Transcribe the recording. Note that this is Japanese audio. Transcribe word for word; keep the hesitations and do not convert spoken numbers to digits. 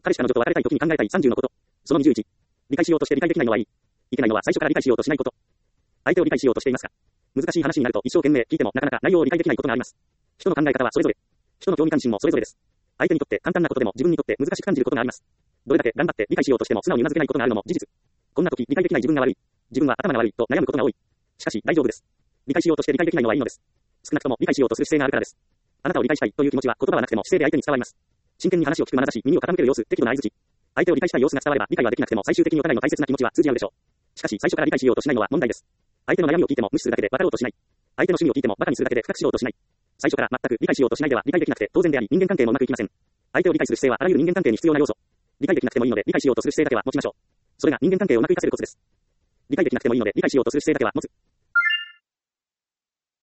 彼氏彼女と別れたい時に考えたいさんじゅうのこと。そのにじゅういち。理解しようとして理解できないのはいい。いけないのは最初から理解しようとしないこと。相手を理解しようとしていますか？難しい話になると一生懸命聞いてもなかなか内容を理解できないことがあります。人の考え方はそれぞれ。人の興味関心もそれぞれです。相手にとって簡単なことでも自分にとって難しく感じることがあります。どれだけ頑張って理解しようとしても素直に頷けないことがあるのも事実。こんな時理解できない自分が悪い。自分は頭が悪いと悩むことが多い。しかし大丈夫です。理解しようとして理解できないのはいいのです。少なくとも理解しようとする姿勢があるからです。あなたを理解したいという気持ちは言葉はなくても姿勢で相手に伝わります。真剣に話を聞く眼差し、耳を傾ける様子、適度な相槌。相手を理解したい様子が伝われば理解はできなくても最終的にお互いの大切な気持ちは通じ合うでしょう。しかし最初から理解しようとしないのは問題です。相手の悩みを聞いても無視するだけで分かろうとしない。相手の趣味を聞いても馬鹿にするだけで深くしようとしない。最初から全く理解しようとしないでは理解できなくて当然であり人間関係もうまくいきません。相手を理解する姿勢はあらゆる人間関係に必要な要素。理解できなくてもいいので理解しようとする姿勢だけは持ちましょう。それが人間関係をうまくいかせるコツです。理解できなくてもいいので理解しようとする姿勢だけは持つ。